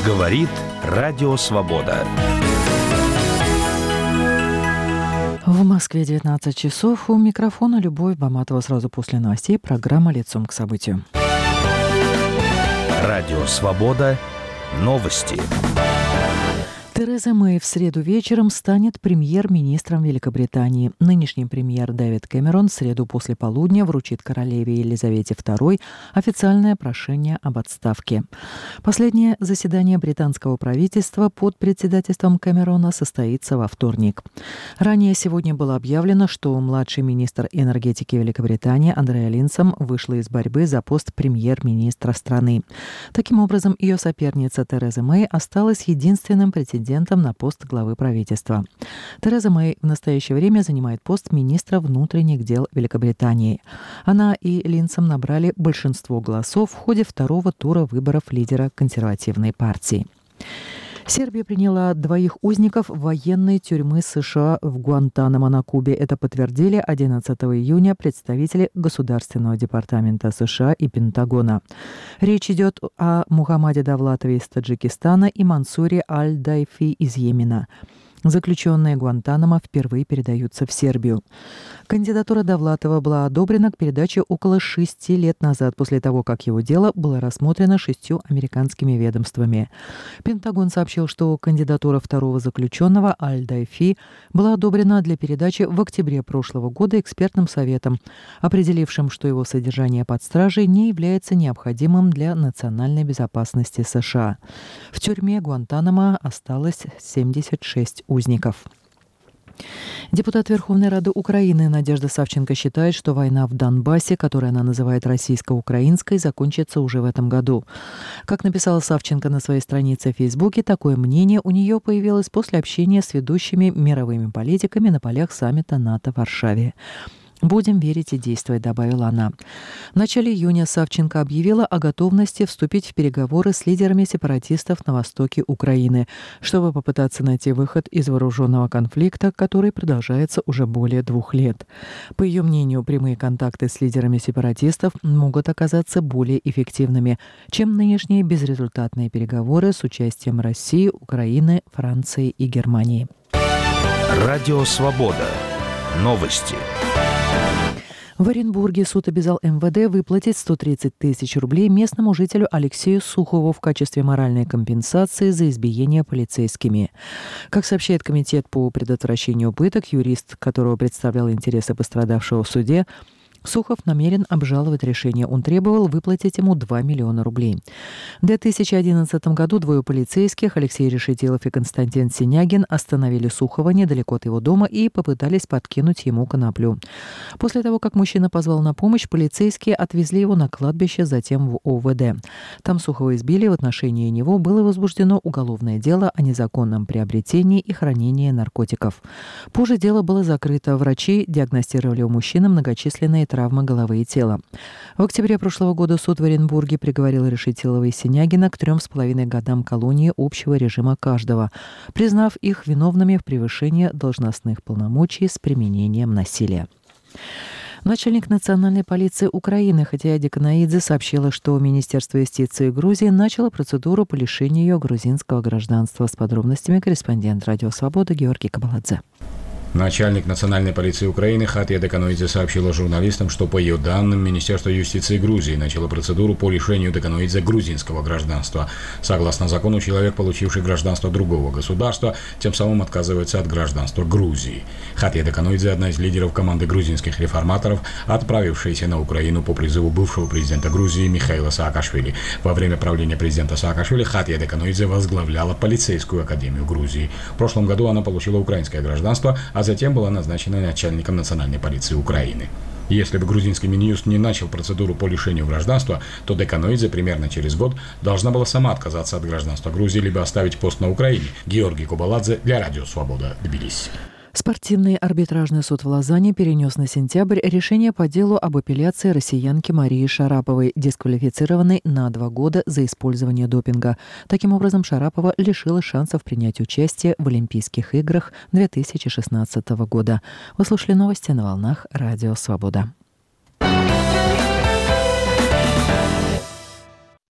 Говорит Радио Свобода. В Москве 19 часов. У микрофона Любовь Баматова. Сразу после новостей программа «Лицом к событию». Радио Свобода. Новости. Тереза Мэй в среду вечером станет премьер-министром Великобритании. Нынешний премьер Дэвид Кэмерон в среду после полудня вручит королеве Елизавете II официальное прошение об отставке. Последнее заседание британского правительства под председательством Кэмерона состоится во вторник. Ранее сегодня было объявлено, что младший министр энергетики Великобритании Андреа Линсом вышла из борьбы за пост премьер-министра страны. Таким образом, ее соперница Тереза Мэй осталась единственным претендентом на пост главы правительства. Тереза Мэй в настоящее время занимает пост министра внутренних дел Великобритании. Она и Линсом набрали большинство голосов в ходе второго тура выборов лидера консервативной партии. Сербия приняла 2 узников военной тюрьмы США в Гуантанамо на Кубе. Это подтвердили 11 июня представители Государственного департамента США и Пентагона. Речь идет о Мухаммаде Давлатове из Таджикистана и Мансуре Аль-Дайфи из Йемена. Заключенные Гуантанамо впервые передаются в Сербию. Кандидатура Давлатова была одобрена к передаче около 6 лет назад, после того, как его дело было рассмотрено 6 американскими ведомствами. Пентагон сообщил, что кандидатура второго заключенного Аль-Дайфи была одобрена для передачи в октябре прошлого года экспертным советом, определившим, что его содержание под стражей не является необходимым для национальной безопасности США. В тюрьме Гуантанамо осталось 76 узников. Депутат Верховной Рады Украины Надежда Савченко считает, что война в Донбассе, которую она называет российско-украинской, закончится уже в этом году. Как написала Савченко на своей странице в Фейсбуке, такое мнение у нее появилось после общения с ведущими мировыми политиками на полях саммита НАТО в Варшаве. «Будем верить и действовать», — добавила она. В начале июня Савченко объявила о готовности вступить в переговоры с лидерами сепаратистов на востоке Украины, чтобы попытаться найти выход из вооруженного конфликта, который продолжается уже более 2 лет. По ее мнению, прямые контакты с лидерами сепаратистов могут оказаться более эффективными, чем нынешние безрезультатные переговоры с участием России, Украины, Франции и Германии. Радио Свобода. Новости. В Оренбурге суд обязал МВД выплатить 130 тысяч рублей местному жителю Алексею Сухову в качестве моральной компенсации за избиение полицейскими. Как сообщает Комитет по предотвращению пыток, юрист, которого представлял интересы пострадавшего в суде, Сухов намерен обжаловать решение. Он требовал выплатить ему 2 миллиона рублей. В 2011 году 2 полицейских, Алексей Решетилов и Константин Синягин, остановили Сухова недалеко от его дома и попытались подкинуть ему коноплю. После того, как мужчина позвал на помощь, полицейские отвезли его на кладбище, затем в ОВД. Там Сухова избили, в отношении него было возбуждено уголовное дело о незаконном приобретении и хранении наркотиков. Позже дело было закрыто. Врачи диагностировали у мужчины многочисленные травмы головы и тела. В октябре прошлого года суд в Оренбурге приговорил Решетилова и Синягина к 3,5 годам колонии общего режима каждого, признав их виновными в превышении должностных полномочий с применением насилия. Начальник национальной полиции Украины Хатия Деканоидзе сообщила, что Министерство юстиции Грузии начало процедуру по лишению ее грузинского гражданства. С подробностями корреспондент Радио Свобода Георгий Кабаладзе. Начальник национальной полиции Украины Хатия Деканоидзе сообщила журналистам, что по ее данным Министерство юстиции Грузии начало процедуру по лишению Деканоидзе грузинского гражданства. Согласно закону, человек, получивший гражданство другого государства, тем самым отказывается от гражданства Грузии. Хатия Деканоидзе – одна из лидеров команды грузинских реформаторов, отправившаяся на Украину по призыву бывшего президента Грузии Михаила Саакашвили. Во время правления президента Саакашвили Хатия Деканоидзе возглавляла полицейскую академию Грузии. В прошлом году она получила украинское гражданство, а затем была назначена начальником национальной полиции Украины. Если бы грузинский Минюст не начал процедуру по лишению гражданства, то Деканоидзе примерно через год должна была сама отказаться от гражданства Грузии либо оставить пост на Украине. Георгий Кабаладзе для Радио Свобода, Тбилиси. Спортивный арбитражный суд в Лозанне перенес на сентябрь решение по делу об апелляции россиянки Марии Шараповой, дисквалифицированной на 2 года за использование допинга. Таким образом, Шарапова лишилась шансов принять участие в Олимпийских играх 2016 года. Вы слушали новости на волнах Радио Свобода.